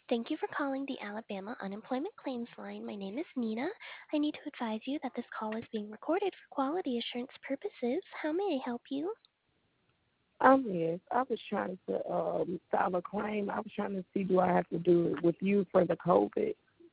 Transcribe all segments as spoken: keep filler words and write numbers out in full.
Thank you for calling the Alabama Unemployment Claims Line. My name is Nina. I need to advise you that this call is being recorded for quality assurance purposes. How may I help you? Um, yes, I was trying to um, file a claim. I was trying to see, do I have to do it with you for the COVID?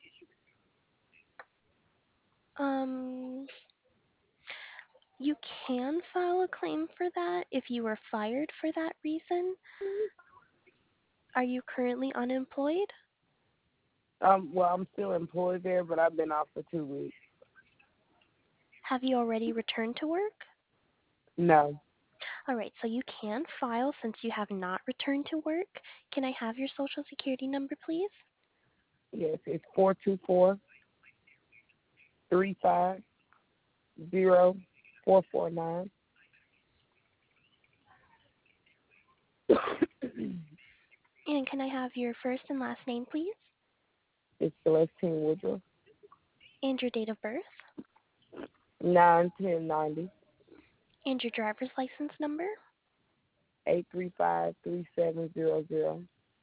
Um, you can file a claim for that if you were fired for that reason. Are you currently unemployed? Um, well, I'm still employed there, but I've been off for two weeks. Have you already returned to work? No, All right, so you can file since you have not returned to work. Can I have your social security number, please? yes, it's four two four three five zero four four nine. And can I have your first and last name, please? It's Celestine Woodruff, And your date of birth? nine ten ninety And your driver's license number? eight three five three seven zero zero.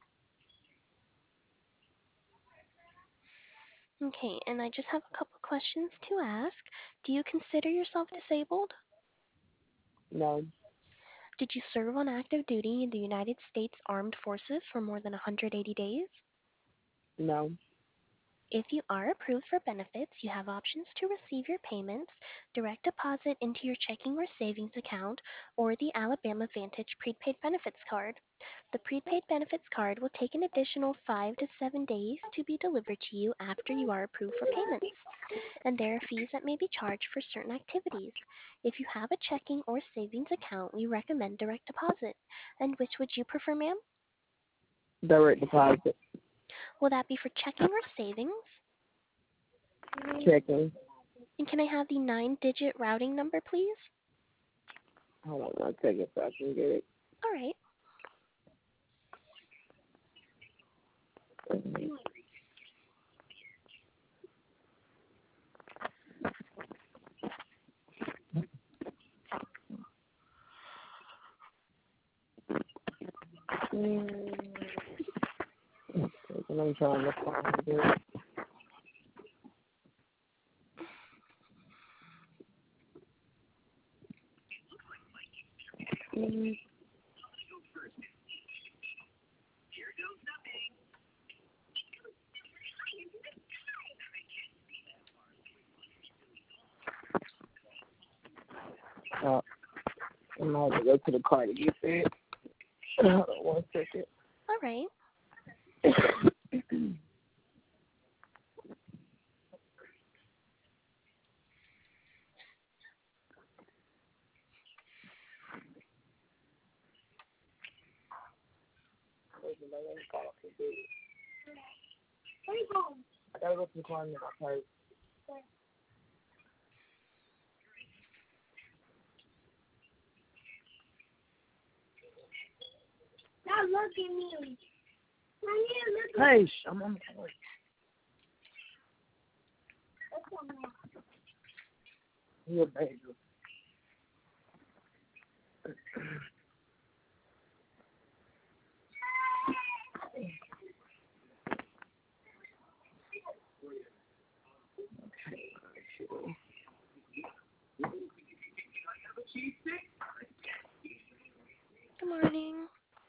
Okay, and I just have a couple questions to ask. Do you consider yourself disabled? No, Did you serve on active duty in the United States Armed Forces for more than one hundred eighty days? no, If you are approved for benefits, you have options to receive your payments, direct deposit into your checking or savings account, or the Alabama Vantage prepaid benefits card. The prepaid benefits card will take an additional five to seven days to be delivered to you after you are approved for payments, and there are fees that may be charged for certain activities. If you have a checking or savings account, we recommend direct deposit. And which would you prefer, ma'am? direct deposit, Will that be for checking or savings? checking. And can I have the nine-digit routing number, please? Hold on one second so I can get All right. it. Mm, I'm trying to find it. Mm, uh, I'm gonna have to go to the car to get that. Hold on one second. All right. I gotta go to the car and get my purse. Now look at me. Hey, sh- I'm on the way. You're a baby. Good morning.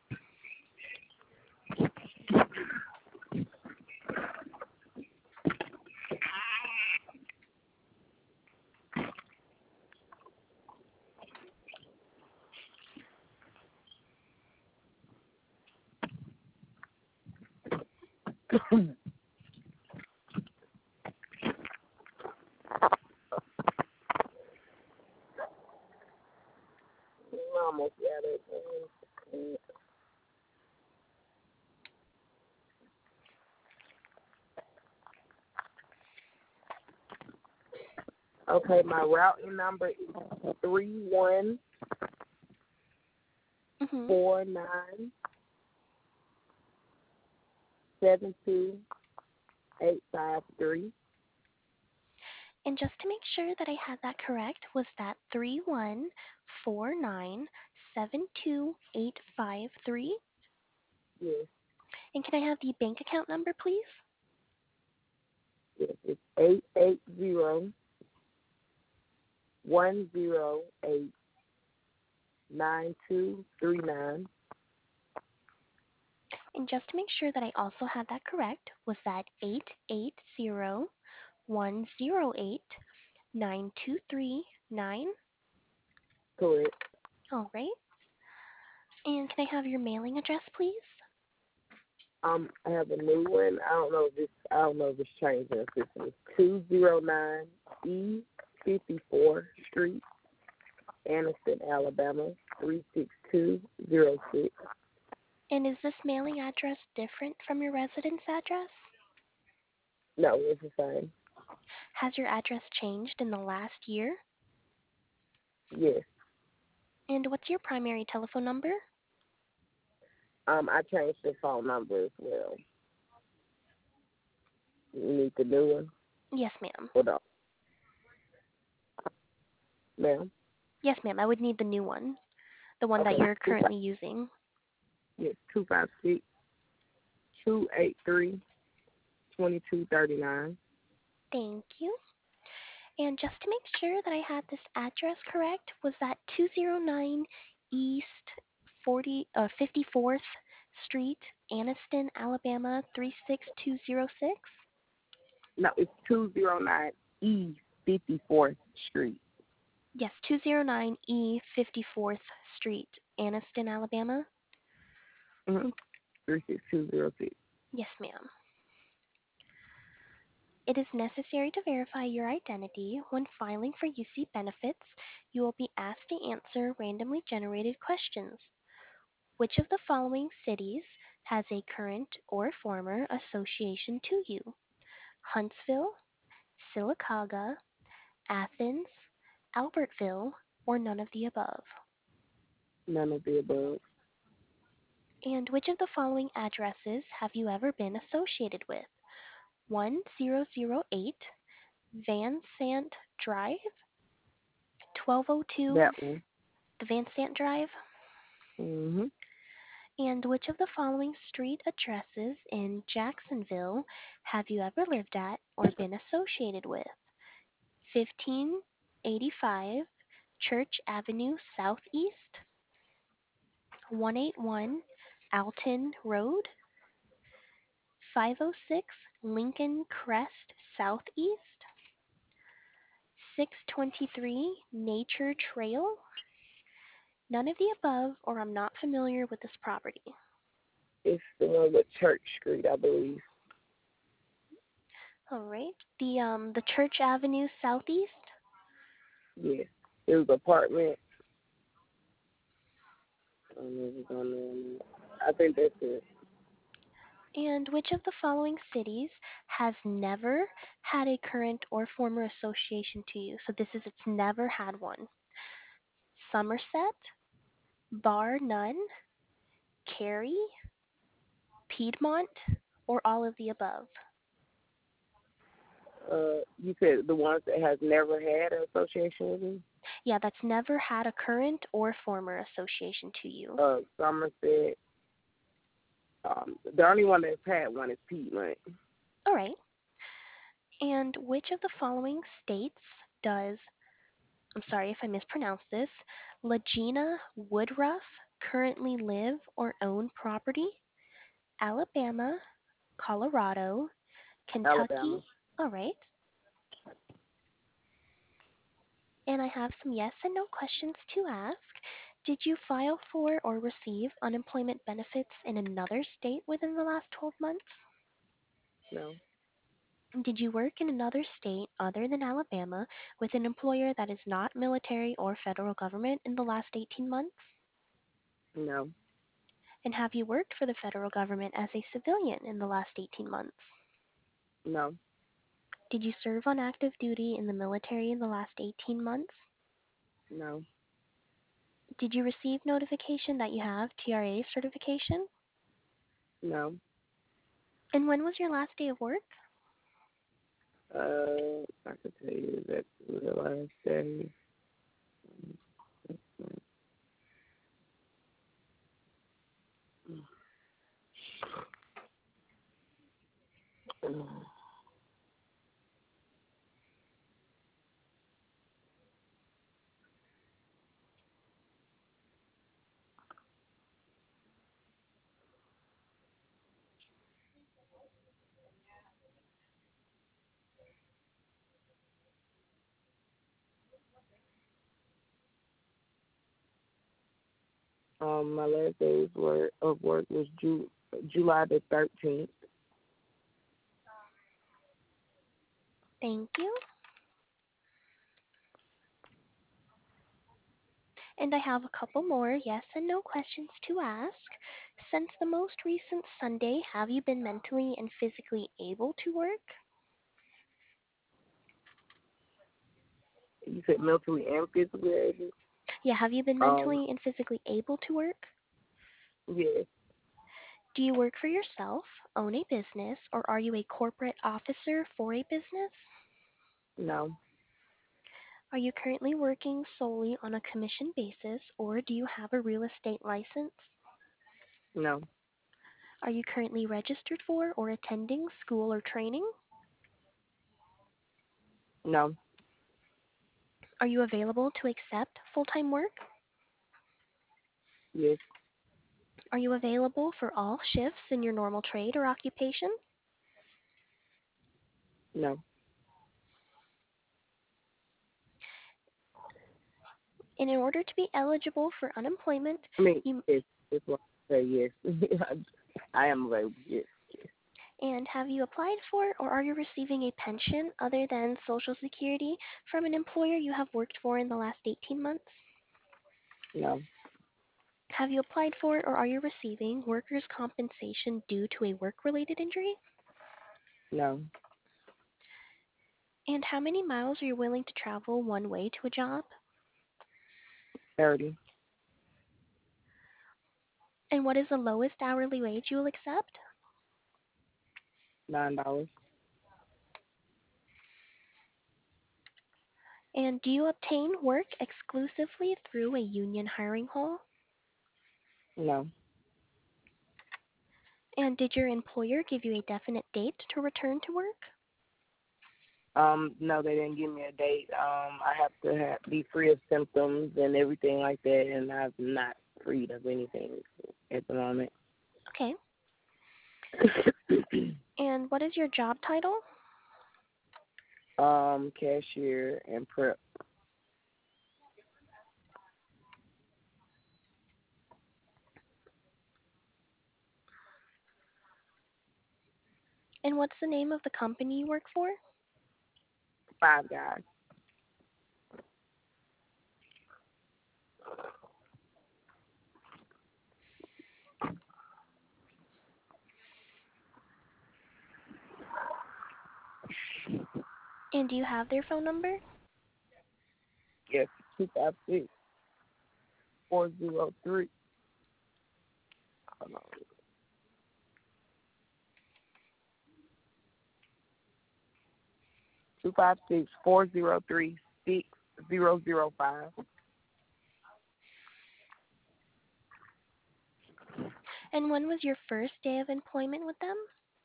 I almost got it. Mm. Okay, my routing number is three one Mhm. four nine seven two eight five three. And just to make sure that I had that correct, was that three one four nine seven two eight five three? Yes. And can I have the bank account number, please? Yes, it's eight eight zero one zero eight nine two three nine. And just to make sure that I also had that correct, was that eight eight zero one zero eight nine two three nine? Correct. All right. And can I have your mailing address, please? Um, I have a new one. I don't know if this. I don't know if it's changing. If it's two zero nine E fifty four Street, Anniston, Alabama three six two zero six. And is this mailing address different from your residence address? No, it's the same. Has your address changed in the last year? Yes. And what's your primary telephone number? Um, I changed the phone number as well. You need the new one? Yes, ma'am. Hold on. Ma'am? Yes, ma'am. I would need the new one, the one that Okay. you're Two five, currently using. yes, two five six two eight three twenty two thirty nine. Thank you. And just to make sure that I had this address correct, was that two oh nine East forty, uh, fifty-fourth Street, Anniston, Alabama three six two zero six? No, it's two zero nine E fifty fourth Street. Yes, two oh nine E fifty-fourth Street, Anniston, Alabama? Mm-hmm. three six two zero six. Yes, ma'am. It is necessary to verify your identity. When filing for U C benefits, you will be asked to answer randomly generated questions. Which of the following cities has a current or former association to you? Huntsville, Sylacauga, Athens, Albertville, or none of the above? None of the above. And which of the following addresses have you ever been associated with? one thousand eight Van Sant Drive, twelve oh two That one. the Van Sant Drive? Mm-hmm. And which of the following street addresses in Jacksonville have you ever lived at or been associated with? fifteen eighty-five Church Avenue Southeast, one eighty-one Alton Road, five oh six Lincoln Crest Southeast, six twenty-three Nature Trail? None of the above, or I'm not familiar with this property. It's the one with Church Street, I believe. All right. The um the Church Avenue Southeast? Yes. It was apartment. Um, it was on there. I think that's it. And which of the following cities has never had a current or former association to you? So this is it's never had one. Somerset, bar none, Cary, Piedmont, or all of the above? Uh, you said the ones that has never had an association with me? Yeah, that's never had a current or former association to you. Uh, Somerset. Um, the only one that's had one is Piedmont. All right. And which of the following states does, I'm sorry if I mispronounced this, Legina Woodruff currently live or own property? Alabama, Colorado, Kentucky. Alabama. All right. And I have some yes and no questions to ask. Did you file for or receive unemployment benefits in another state within the last twelve months? No. Did you work in another state other than Alabama with an employer that is not military or federal government in the last eighteen months? No. And have you worked for the federal government as a civilian in the last eighteen months? No. Did you serve on active duty in the military in the last eighteen months? No. Did you receive notification that you have T R A certification? No. And when was your last day of work? Uh, I can tell you that the last day. Um, my last day of work, of work was Ju- July the thirteenth. Thank you. And I have a couple more yes and no questions to ask. Since the most recent Sunday, have you been mentally and physically able to work? You said mentally and physically able? Yeah, have you been Um, mentally and physically able to work? yes, Do you work for yourself, own a business, or are you a corporate officer for a business? no, Are you currently working solely on a commission basis, or do you have a real estate license? no, Are you currently registered for or attending school or training? no, Are you available to accept full-time work? yes, Are you available for all shifts in your normal trade or occupation? no. And in order to be eligible for unemployment, I mean, you yes, that's what I say, yes. I am available, yes. and have you applied for or are you receiving a pension other than Social Security from an employer you have worked for in the last eighteen months? No, Have you applied for or are you receiving workers' compensation due to a work-related injury? no, And how many miles are you willing to travel one way to a job? thirty, And what is the lowest hourly wage you will accept? nine dollars, And do you obtain work exclusively through a union hiring hall? no. And did your employer give you a definite date to return to work? Um, no, they didn't give me a date. Um, I have to have, be free of symptoms and everything like that, and I'm not freed of anything at the moment. Okay. And what is your job title? um, cashier and prep. And what's the name of the company you work for? Five Guys. And do you have their phone number? Yes, two five six four zero three. Hold on. Two five six four zero three six zero zero five. And when was your first day of employment with them?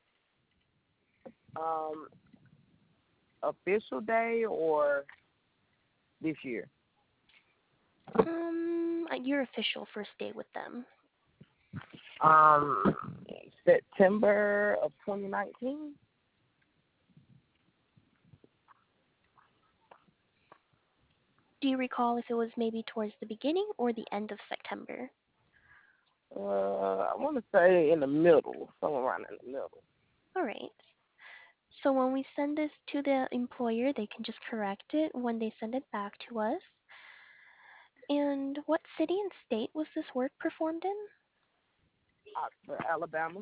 Um, official day or this year? Um, uh, your official first day with them. Um, September of twenty nineteen. Do you recall if it was maybe towards the beginning or the end of September? Uh, I want to say in the middle, somewhere around in the middle. All right. So when we send this to the employer, they can just correct it when they send it back to us. And what city and state was this work performed in? Oxford, Alabama.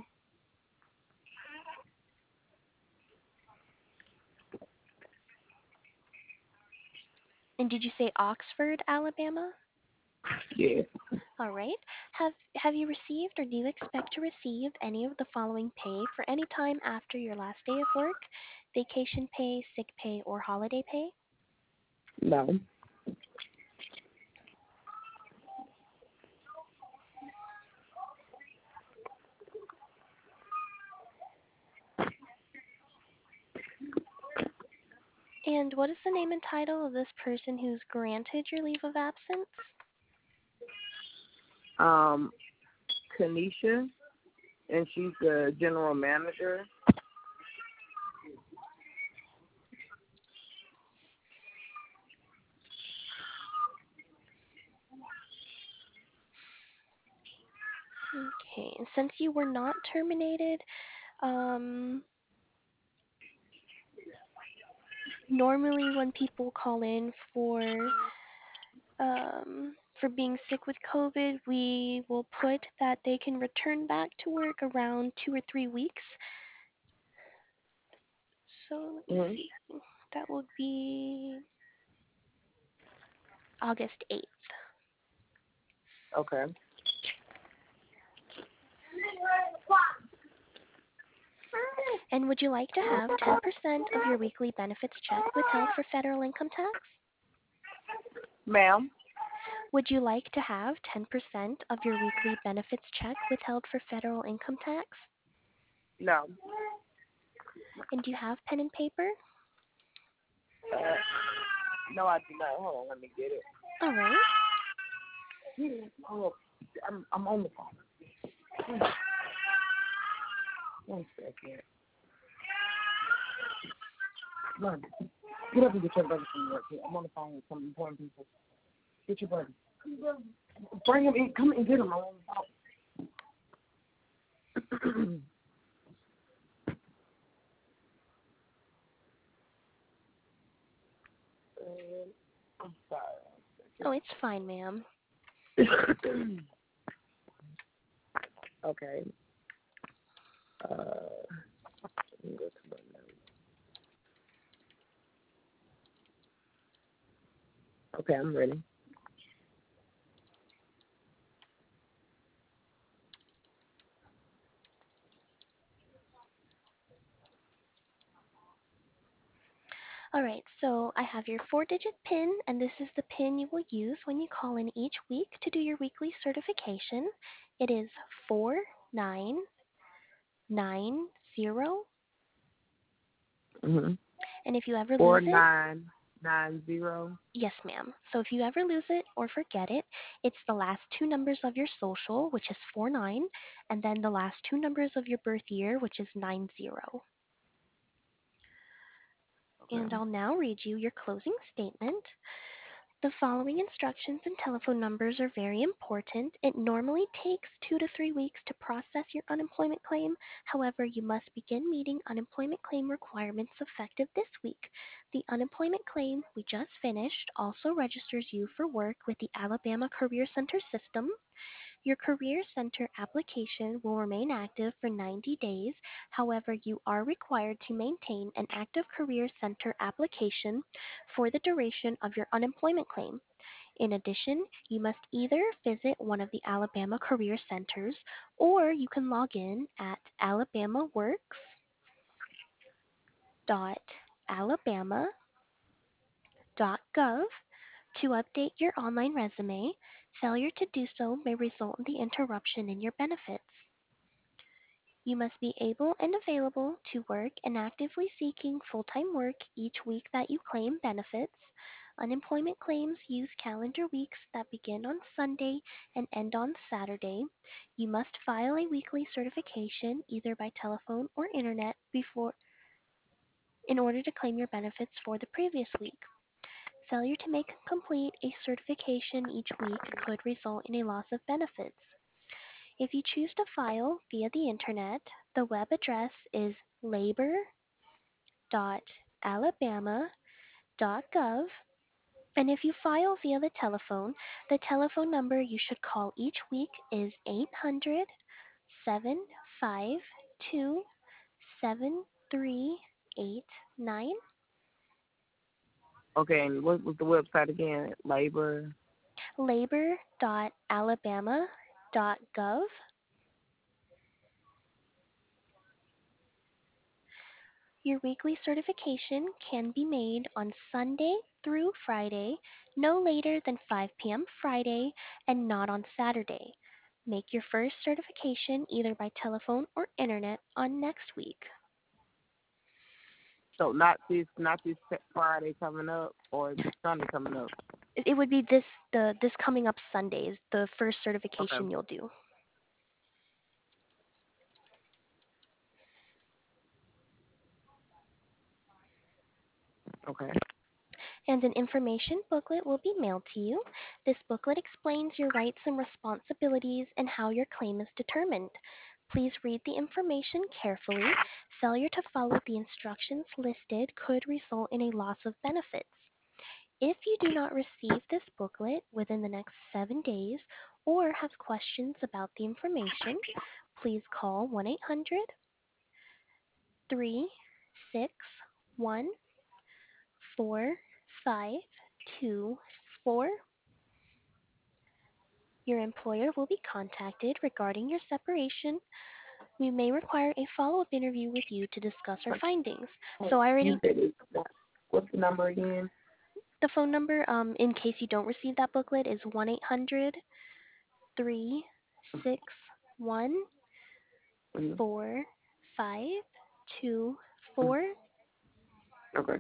And did you say Oxford, Alabama? Yes. All right. Have have you received or do you expect to receive any of the following pay for any time after your last day of work? Vacation pay, sick pay, or holiday pay? No. And what is the name and title of this person who's granted your leave of absence? Um, Kanisha, and she's the general manager. Okay, and since you were not terminated, um, normally when people call in for um, for being sick with COVID, we will put that they can return back to work around two or three weeks. So let me Mm-hmm. see. That would be August eighth. Okay. And would you like to have ten percent of your weekly benefits check withheld for federal income tax? Ma'am? Would you like to have ten percent of your weekly benefits check withheld for federal income tax? No. And do you have pen and paper? Uh, no, I do not. Hold on, let me get it. All right. Yeah, oh, I'm, I'm on the phone. One second. Run. Get up and get your brother from work. Here. I'm on the phone with some important people. Get your brother. Bring him in. Come and get him. I'm on the phone. Um, I'm Oh, it's fine, ma'am. sorry. Okay. Uh, let me go to my notes. Okay, I'm ready. All right, so I have your four-digit PIN, and this is the PIN you will use when you call in each week to do your weekly certification. It is four nine nine zero, Mm-hmm. and if you ever Four lose it, nine nine zero. yes, ma'am. So if you ever lose it or forget it, it's the last two numbers of your social, which is four nine, and then the last two numbers of your birth year, which is nine zero. Okay. And I'll now read you your closing statement. The following instructions and telephone numbers are very important. It normally takes two to three weeks to process your unemployment claim. However, you must begin meeting unemployment claim requirements effective this week. The unemployment claim we just finished also registers you for work with the Alabama Career Center system. Your Career Center application will remain active for ninety days. However, you are required to maintain an active Career Center application for the duration of your unemployment claim. In addition, you must either visit one of the Alabama Career Centers or you can log in at alabamaworks.alabama.gov to update your online resume. Failure to do so may result in the interruption in your benefits. You must be able and available to work and actively seeking full-time work each week that you claim benefits. Unemployment claims use calendar weeks that begin on Sunday and end on Saturday. You must file a weekly certification either by telephone or internet before in order to claim your benefits for the previous week. Failure to make complete a certification each week could result in a loss of benefits. If you choose to file via the internet, the web address is labor.alabama.gov. And if you file via the telephone, the telephone number you should call each week is eight hundred, seven five two, seven three eight nine. Okay, and what was the website again? Labor. labor.alabama.gov. Your weekly certification can be made on Sunday through Friday, no later than five p.m. Friday, and not on Saturday. Make your first certification either by telephone or internet on next week. So not this, not this Friday coming up, or this Sunday coming up. It it would be this the this coming up Sunday is the first Okay. certification you'll do. Okay. And an information booklet will be mailed to you. This booklet explains your rights and responsibilities and how your claim is determined. Please read the information carefully. Failure to follow the instructions listed could result in a loss of benefits. If you do not receive this booklet within the next seven days or have questions about the information, please call one eight hundred, three six one, four five two four. Your employer will be contacted regarding your separation. We may require a follow-up interview with you to discuss our findings. So I You already, said it's not. What's the number again? the phone number, um, in case you don't receive that booklet, is one eight hundred, three six one, Mhm. four five two four. Okay.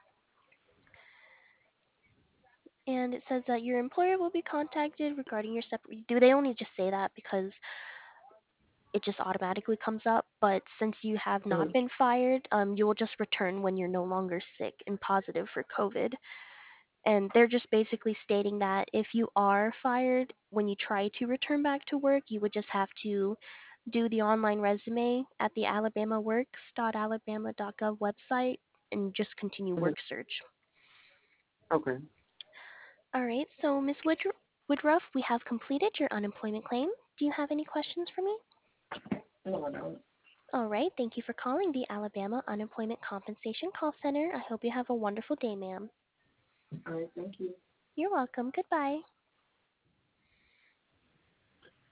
And it says that your employer will be contacted regarding your separation. Do they only just say that because it just automatically comes up? But since you have not Mhm. been fired, um, you will just return when you're no longer sick and positive for COVID. And they're just basically stating that if you are fired, when you try to return back to work, you would just have to do the online resume at the alabamaworks dot alabama dot gov website and just continue Mhm. work search. Okay. All right, so Miz Woodr- Woodruff, we have completed your unemployment claim. Do you have any questions for me? No, I don't. All right, thank you for calling the Alabama Unemployment Compensation Call Center. I hope you have a wonderful day, ma'am. All right. Thank you. You're welcome. Goodbye.